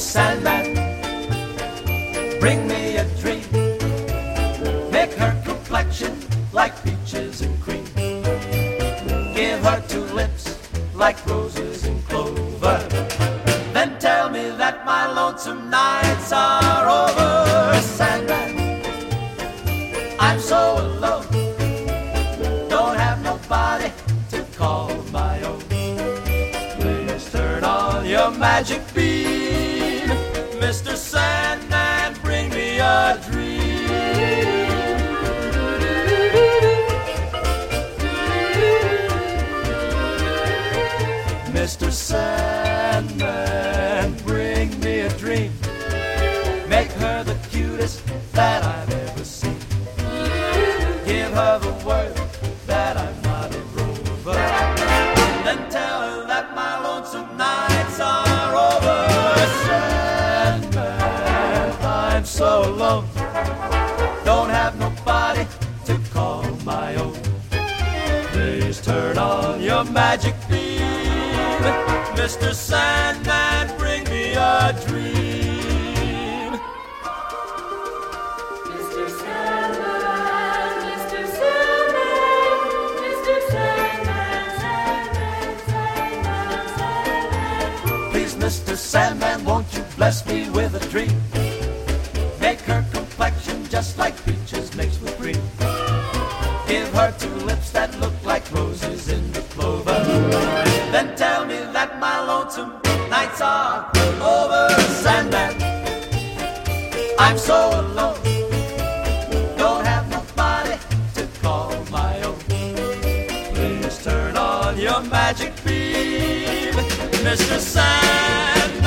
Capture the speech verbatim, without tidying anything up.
Sandman, bring me a dream. Make her complexion like peaches and cream. Give her two lips like roses and clover. Then tell me that my lonesome nights are over. Sandman, I'm so alone, don't have nobody to call my own. Please turn on your magic beam, Mister Sandman, bring me a dream. Mister Sandman, bring me a dream. Make her the cutest that I've ever seen. Give her the word that I'm not a rover. Then tell her that my lonesome nights are over. Sandman, I'm so alone, don't have nobody to call my own. Please turn on your magic beam, Mister Sandman, bring me a dream. Mister Sandman, Mister Sandman, Mister Sandman, Sandman, Sandman, Sandman. Please, Mister Sandman, won't you bless me with a dream? Make her complexion just like peaches mixed with cream. Give her two lips that look like roses in the clover. Then tell me that my lonesome nights are over. Sandman, I'm so alone, don't have nobody to call my own. Please turn on your magic beam, Mister Sandman.